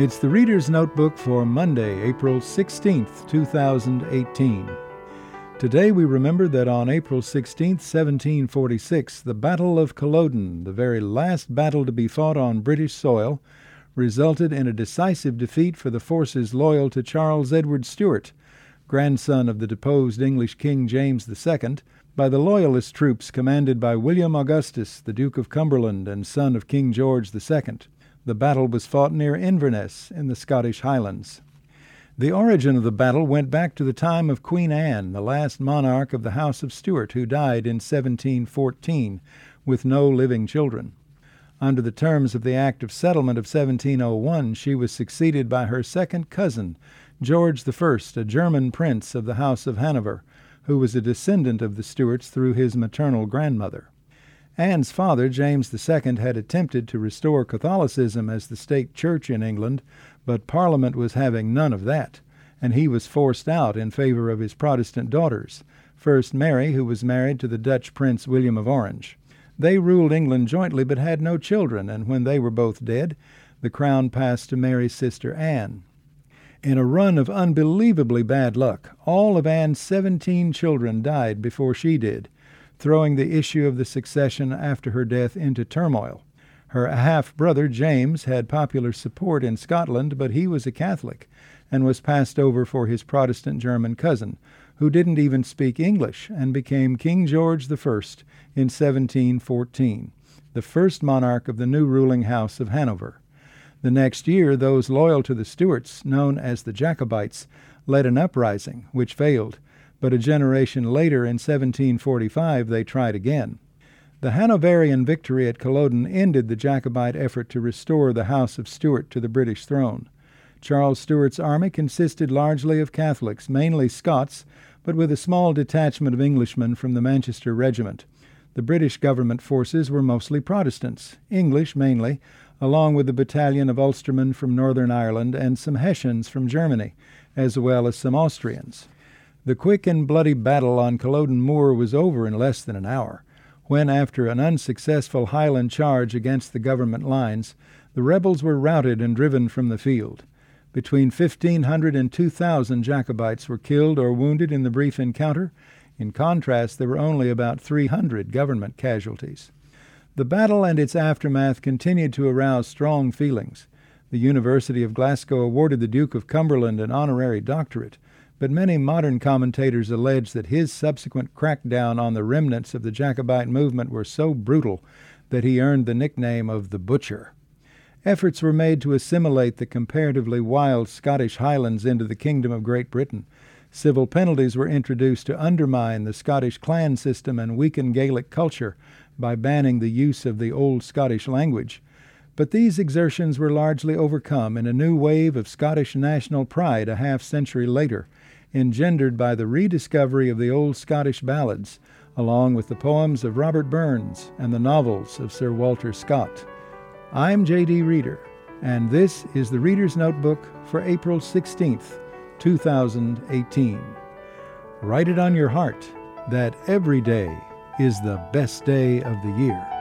It's the Reader's Notebook for Monday, April 16th, 2018. Today we remember that on April 16, 1746, the Battle of Culloden, the very last battle to be fought on British soil, resulted in a decisive defeat for the forces loyal to Charles Edward Stuart, grandson of the deposed English King James II, by the Loyalist troops commanded by William Augustus, the Duke of Cumberland and son of King George II. The battle was fought near Inverness in the Scottish Highlands. The origin of the battle went back to the time of Queen Anne, the last monarch of the House of Stuart, who died in 1714 with no living children. Under the terms of the Act of Settlement of 1701, she was succeeded by her second cousin, George I, a German prince of the House of Hanover, who was a descendant of the Stuarts through his maternal grandmother. Anne's father, James II, had attempted to restore Catholicism as the state church in England, but Parliament was having none of that, and he was forced out in favor of his Protestant daughters, first Mary, who was married to the Dutch Prince William of Orange. They ruled England jointly but had no children, and when they were both dead, the crown passed to Mary's sister Anne. In a run of unbelievably bad luck, all of Anne's 17 children died before she did, throwing the issue of the succession after her death into turmoil. Her half-brother James had popular support in Scotland, but he was a Catholic and was passed over for his Protestant German cousin, who didn't even speak English and became King George I in 1714, the first monarch of the new ruling House of Hanover. The next year, those loyal to the Stuarts, known as the Jacobites, led an uprising, which failed, but a generation later, in 1745, they tried again. The Hanoverian victory at Culloden ended the Jacobite effort to restore the House of Stuart to the British throne. Charles Stuart's army consisted largely of Catholics, mainly Scots, but with a small detachment of Englishmen from the Manchester Regiment. The British government forces were mostly Protestants, English mainly, along with a battalion of Ulstermen from Northern Ireland and some Hessians from Germany, as well as some Austrians. The quick and bloody battle on Culloden Moor was over in less than an hour, when, after an unsuccessful Highland charge against the government lines, the rebels were routed and driven from the field. Between 1,500 and 2,000 Jacobites were killed or wounded in the brief encounter. In contrast, there were only about 300 government casualties. The battle and its aftermath continued to arouse strong feelings. The University of Glasgow awarded the Duke of Cumberland an honorary doctorate, but many modern commentators allege that his subsequent crackdown on the remnants of the Jacobite movement were so brutal that he earned the nickname of the Butcher. Efforts were made to assimilate the comparatively wild Scottish Highlands into the Kingdom of Great Britain. Civil penalties were introduced to undermine the Scottish clan system and weaken Gaelic culture by banning the use of the Old Scottish language. But these exertions were largely overcome in a new wave of Scottish national pride a half-century later, engendered by the rediscovery of the old Scottish ballads, along with the poems of Robert Burns and the novels of Sir Walter Scott. I'm J.D. Reader, and this is the Reader's Notebook for April 16th, 2018. Write it on your heart that every day is the best day of the year.